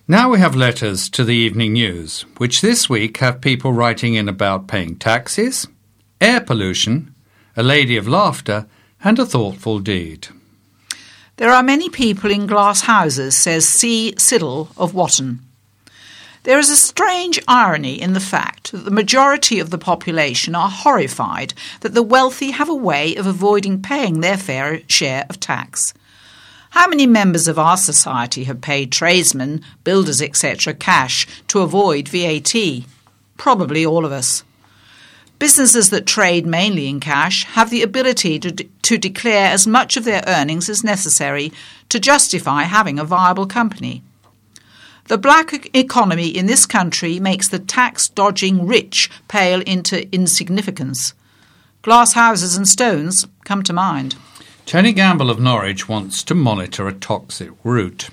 Now we have letters to the evening news, which this week have people writing in about paying taxes, air pollution, a lady of laughter, and a thoughtful deed. There are many people in glass houses, says C. Siddle of Watton. There is a strange irony in the fact that the majority of the population are horrified that the wealthy have a way of avoiding paying their fair share of tax. How many members of our society have paid tradesmen, builders, etc. cash to avoid VAT? Probably all of us. Businesses that trade mainly in cash have the ability to declare as much of their earnings as necessary to justify having a viable company. The black economy in this country makes the tax-dodging rich pale into insignificance. Glass houses and stones come to mind. Tony Gamble of Norwich wants to monitor a toxic route.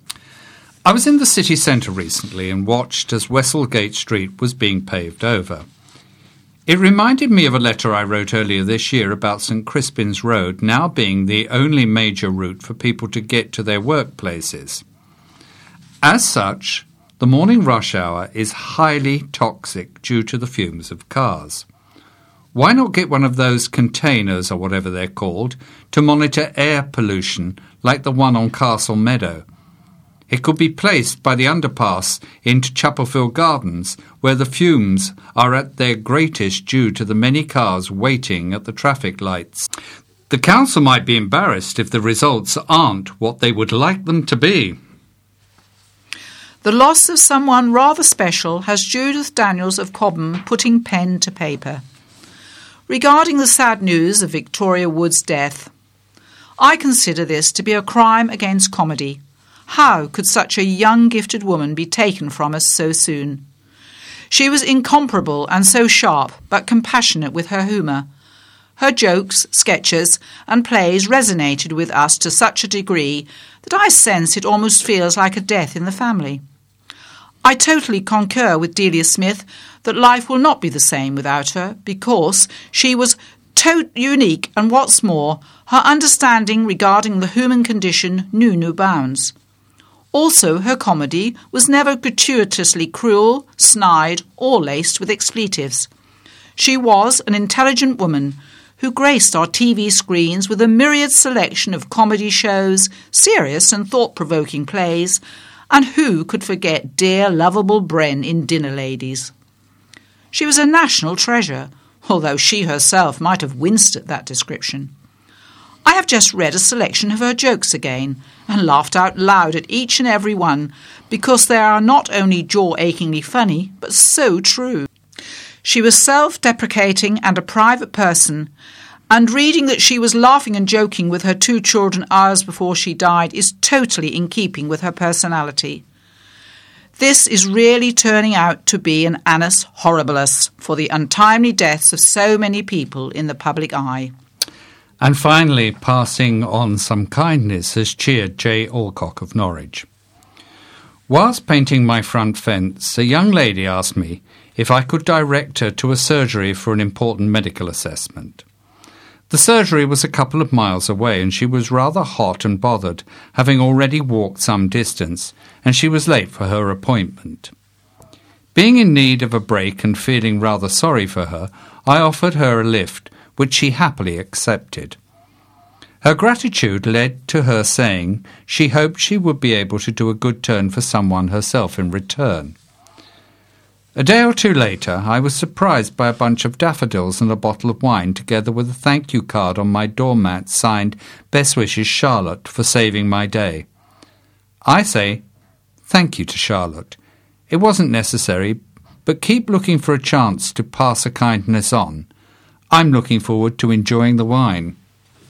I was in the city centre recently and watched as Westlegate Street was being paved over. It reminded me of a letter I wrote earlier this year about St Crispin's Road now being the only major route for people to get to their workplaces. As such, the morning rush hour is highly toxic due to the fumes of cars. Why not get one of those containers, or whatever they're called, to monitor air pollution like the one on Castle Meadow? It could be placed by the underpass into Chapelfield Gardens, where the fumes are at their greatest due to the many cars waiting at the traffic lights. The council might be embarrassed if the results aren't what they would like them to be. The loss of someone rather special has Judith Daniels of Cobham putting pen to paper. Regarding the sad news of Victoria Wood's death, I consider this to be a crime against comedy. How could such a young gifted woman be taken from us so soon? She was incomparable and so sharp, but compassionate with her humour. Her jokes, sketches and plays resonated with us to such a degree that I sense it almost feels like a death in the family. I totally concur with Delia Smith that life will not be the same without her, because she was unique, and what's more, her understanding regarding the human condition knew no bounds. Also, her comedy was never gratuitously cruel, snide, or laced with expletives. She was an intelligent woman who graced our TV screens with a myriad selection of comedy shows, serious and thought-provoking plays, and who could forget dear, lovable Bren in Dinner Ladies? She was a national treasure, although she herself might have winced at that description. I have just read a selection of her jokes again and laughed out loud at each and every one, because they are not only jaw-achingly funny, but so true. She was self-deprecating and a private person, and reading that she was laughing and joking with her 2 children hours before she died is totally in keeping with her personality. This is really turning out to be an annus horribilis for the untimely deaths of so many people in the public eye. And finally, passing on some kindness has cheered J. Alcock of Norwich. Whilst painting my front fence, a young lady asked me if I could direct her to a surgery for an important medical assessment. The surgery was a couple of miles away, and she was rather hot and bothered, having already walked some distance, and she was late for her appointment. Being in need of a break and feeling rather sorry for her, I offered her a lift, which she happily accepted. Her gratitude led to her saying she hoped she would be able to do a good turn for someone herself in return. A day or two later, I was surprised by a bunch of daffodils and a bottle of wine, together with a thank you card on my doormat signed "Best wishes, Charlotte," for saving my day. I say thank you to Charlotte. It wasn't necessary, but keep looking for a chance to pass a kindness on. I'm looking forward to enjoying the wine.